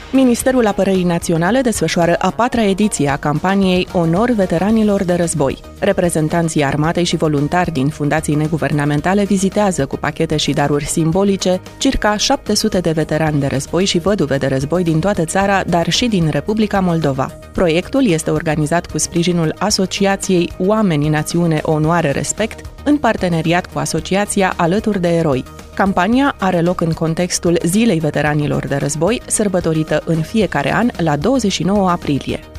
Ministerul Apărării Naționale desfășoară a 4-a ediție a campaniei Onor Veteranilor de Război. Reprezentanții armatei și voluntari din fundații neguvernamentale vizitează cu pachete și daruri simbolice circa 700 de veterani de război și văduve de război din toată țara, dar și din Republica Moldova. Proiectul este organizat cu sprijinul Asociației Oameni, Națiune, Onoare, Respect, în parteneriat cu Asociația Alături de Eroi. Campania are loc în contextul Zilei Veteranilor de Război, sărbătorită în fiecare an la 29 aprilie.